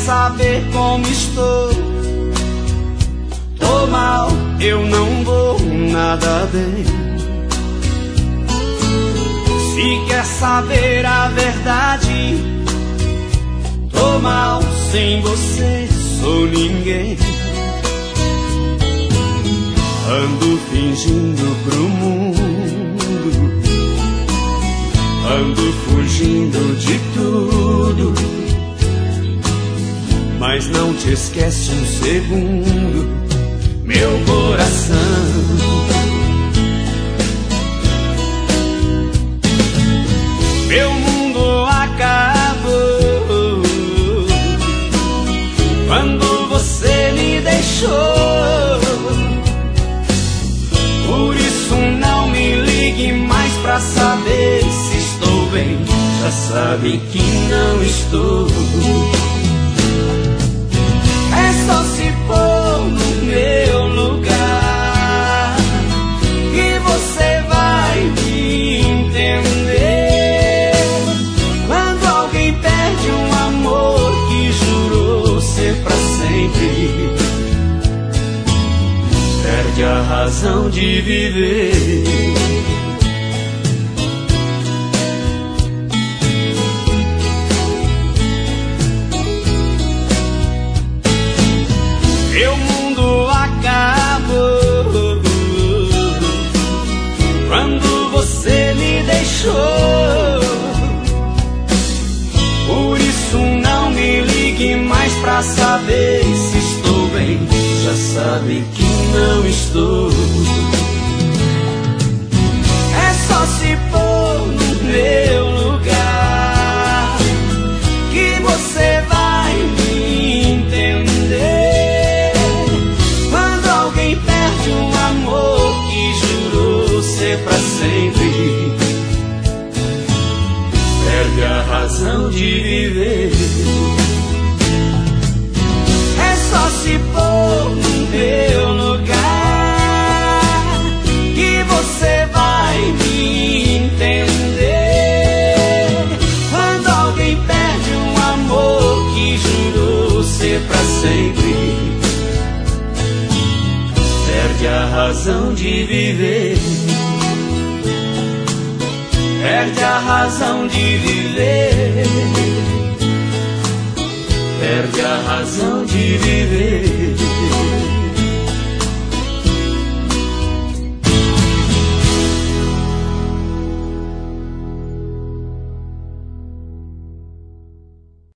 saber como estou? Tô mal, eu não vou nada bem. Se quer saber a verdade, tô mal, sem você sou ninguém. Ando fingindo pro mundo, ando fugindo de tudo, mas não te esquece um segundo, meu coração. Meu mundo acabou quando você me deixou. Por isso não me ligue mais pra saber se estou bem. Já sabe que não estou. É só se pôr no meu lugar que você vai me entender. Quando alguém perde um amor que jurou ser pra sempre, perde a razão de viver. Meu mundo acabou quando você me deixou. Por isso não me ligue mais pra saber se estou bem. Já sabe que não estou. É só se pôr no meu lugar que você vai me entender. Quando alguém perde um amor que jurou ser pra sempre, perde a razão de viver. É só se pôr no meu lugar que você vai me entender. Quando alguém perde um amor que jurou ser pra sempre, perde a razão de viver. Perde a razão de viver.